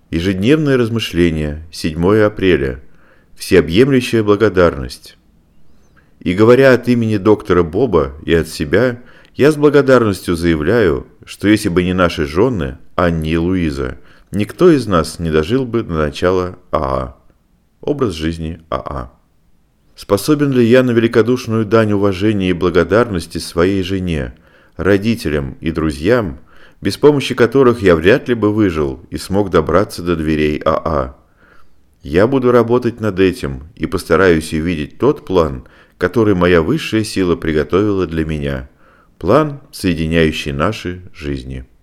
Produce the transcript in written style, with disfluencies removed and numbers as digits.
Ежедневное размышление, 7 апреля. Всеобъемлющая благодарность. И говоря от имени доктора Боба и от себя, я с благодарностью заявляю, что если бы не наши жены, Анни и Луиза, никто из нас не дожил бы до начала АА. Образ жизни АА. Способен ли я на великодушную дань уважения и благодарности своей жене, родителям и друзьям, без помощи которых я вряд ли бы выжил и смог добраться до дверей АА? Я буду работать над этим и постараюсь увидеть тот план, который моя высшая сила приготовила для меня. План, соединяющий наши жизни.